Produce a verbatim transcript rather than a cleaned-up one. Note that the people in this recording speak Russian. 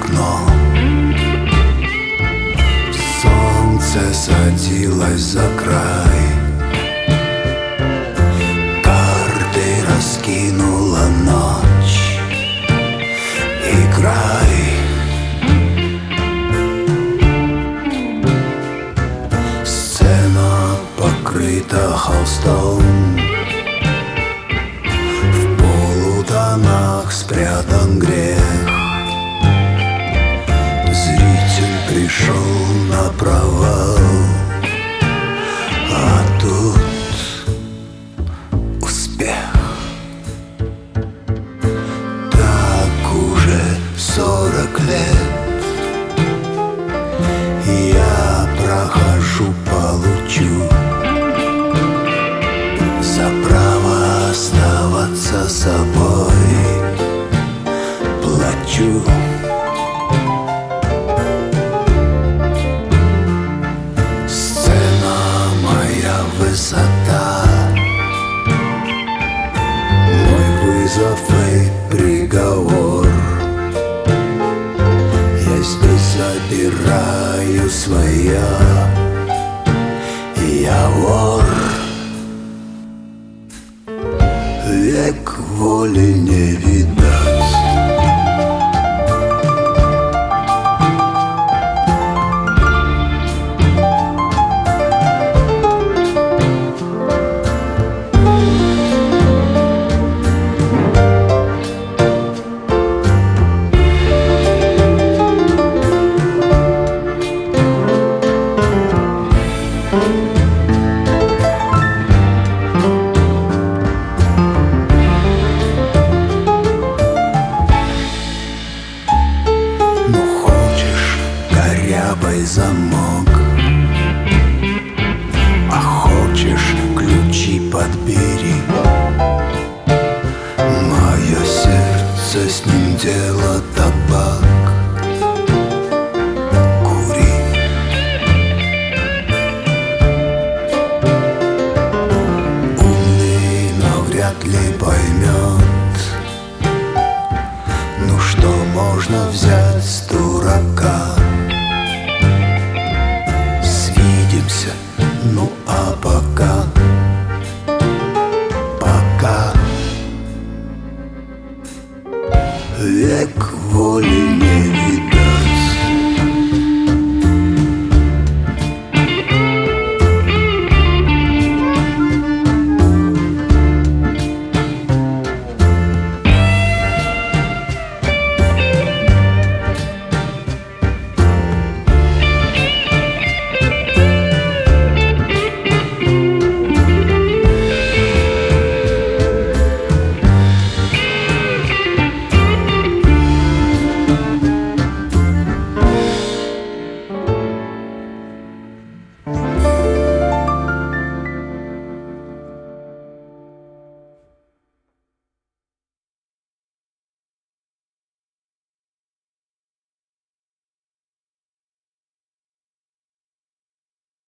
окно. Солнце садилось за край, карты раскинула ночь. Играй. Сцена покрыта холстом, в полутонах спрятан грех. Зритель пришел на провал, а тут успех. Так уже сорок лет я прохожу по лучу за право оставаться собой. Плачу. Сцена моя высота, мой вызов и приговор. Я здесь забираю своя, я вор. Век воли не видать. Замок, а хочешь ключи подбери. Мое сердце, с ним дело табак. Кури. Умный, но вряд ли поймет, ну что можно взять с дурака.